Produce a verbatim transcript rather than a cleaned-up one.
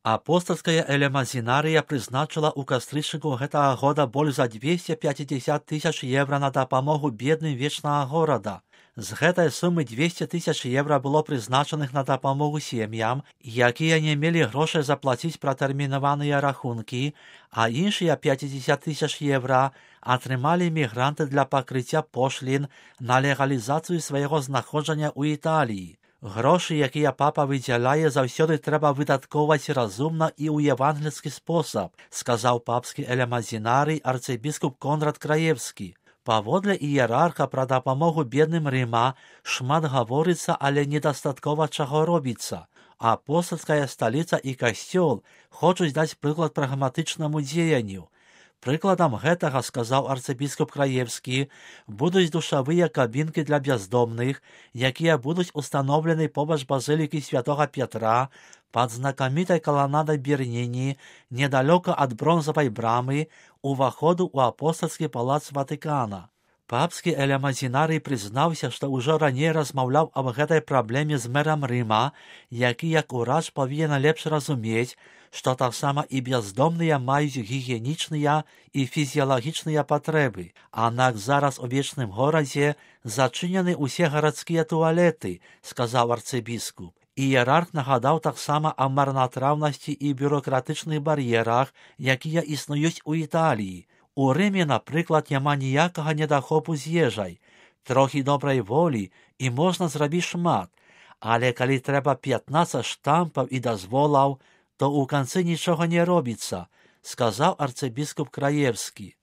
Апостольская элемазінарыя прызначыла ў кастрычніку гэтага года больш за двести пятьдесят тысяч евро на дапамогу бедным вечнага горада. З гэтай сумы двести тысяч евро было прызначаных на дапамогу сем'ям, якія не мелі грошай заплаціць пратэрмінаваныя рахункі, а іншыя пятьдесят тысяч евро атрымалі мігранты для пакрыцця пошлін на легалізацыю свайго знаходжання ў Італіі. Грошы, якія папа выдзяляе, заўсёды трэба выдаткоўваць разумна і ў евангельскі спосаб, сказаў папскі элемазінарый арцыбіскуп Конрад Краевскі. Паводле іерарха пра дапамогу бедным Рыма шмат гаворыцца, але недастаткова чаго робіцца. Апостольская сталіца і касцёл хочуць даць прыклад прагматычнаму дзеянню. Прыкладам гэтага, сказаў арцыбіскуп Краевскі, будуць душавыя кабінкі для бяздомных, якія будуць устаноўлены побач базылікі святога Пятра пад знакамітай каланадай Берніні, недалёка ад бронзавай брамы, уваходу ў апостальскі палац Ватыкана. Папскі элемазінарый прызнаўся, што ўжо раней размаўляў аб гэтай праблеме з мэрам Рыма, які як урач павінен лепш разумець, што таксама і бяздомныя маюць гігіенічныя і фізіялагічныя патрэбы. Аднак зараз у вечным горадзе зачынены ўсе гарадскія туалеты, сказаў арцыбіскуп. Іерарх нагадаў таксама аб марнатраўнасці і бюрократычных бар'ерах, якія існуюць у Італіі. У Рыме, напрыклад, няма ніякага недахопу з ежай, трохі добрай волі і можна зрабіць шмат, але калі трэба пятнаццаць штампаў і дазволаў, то ў канцы нічога не робіцца, сказаў арцыбіскуп Краевскі.